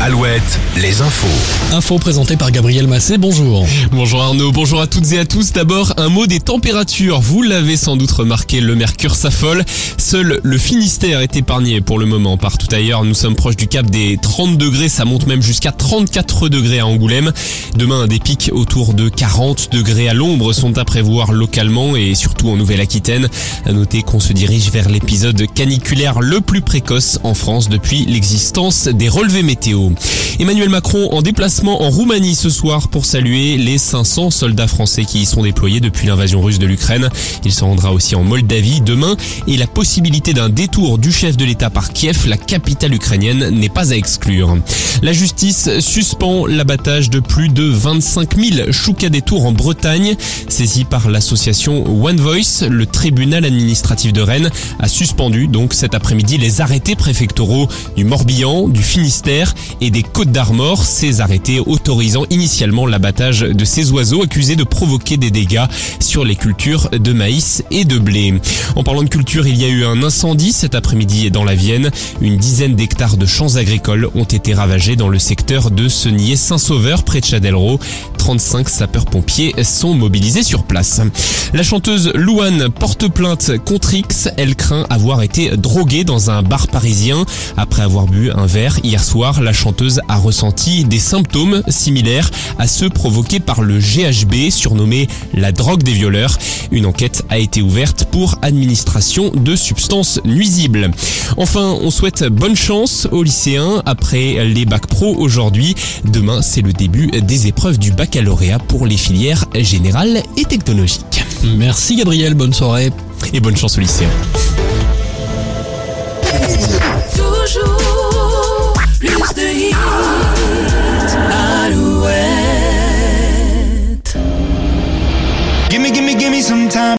Alouette, les infos. Info présentée par Gabriel Massé, bonjour. Bonjour Arnaud, bonjour à toutes et à tous. D'abord, un mot des températures. Vous l'avez sans doute remarqué, le mercure s'affole. Seul le Finistère est épargné pour le moment. Partout ailleurs, nous sommes proches du cap des 30 degrés. Ça monte même jusqu'à 34 degrés à Angoulême. Demain, des pics autour de 40 degrés à l'ombre sont à prévoir localement et surtout en Nouvelle-Aquitaine. À noter qu'on se dirige vers l'épisode caniculaire le plus précoce en France depuis l'existence des relevés météo. Emmanuel Macron en déplacement en Roumanie ce soir pour saluer les 500 soldats français qui y sont déployés depuis l'invasion russe de l'Ukraine. Il se rendra aussi en Moldavie demain et la possibilité d'un détour du chef de l'État par Kiev, la capitale ukrainienne, n'est pas à exclure. La justice suspend l'abattage de plus de 25 000 choucas des tours en Bretagne. Saisi par l'association One Voice, le tribunal administratif de Rennes a suspendu donc cet après-midi les arrêtés préfectoraux du Morbihan, du Finistère et des Côtes-d'Armor, ces arrêtés autorisant initialement l'abattage de ces oiseaux accusés de provoquer des dégâts sur les cultures de maïs et de blé. En parlant de culture, il y a eu un incendie cet après-midi dans la Vienne. Une dizaine d'hectares de champs agricoles ont été ravagés dans le secteur de Senillé-Saint-Sauveur près de Châtellerault. 35 sapeurs-pompiers sont mobilisés sur place. La chanteuse Louane porte plainte contre X. Elle craint avoir été droguée dans un bar parisien. Après avoir bu un verre hier soir, la chanteuse a ressenti des symptômes similaires à ceux provoqués par le GHB, surnommé la drogue des violeurs. Une enquête a été ouverte pour administration de substances nuisibles. Enfin, on souhaite bonne chance aux lycéens après les bacs pro aujourd'hui. Demain, c'est le début des épreuves du baccalauréat pour les filières générales et technologiques. Merci Gabriel, bonne soirée. Et bonne chance aux lycéens. Toujours plus de hits. Alouette. Give me some time.